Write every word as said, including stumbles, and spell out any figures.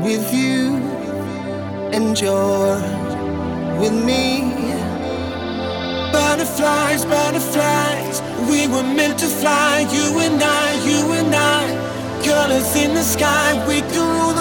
with you and you're with me. Butterflies, butterflies, we were meant to fly. You and I, you and I, colors in the sky. We can rule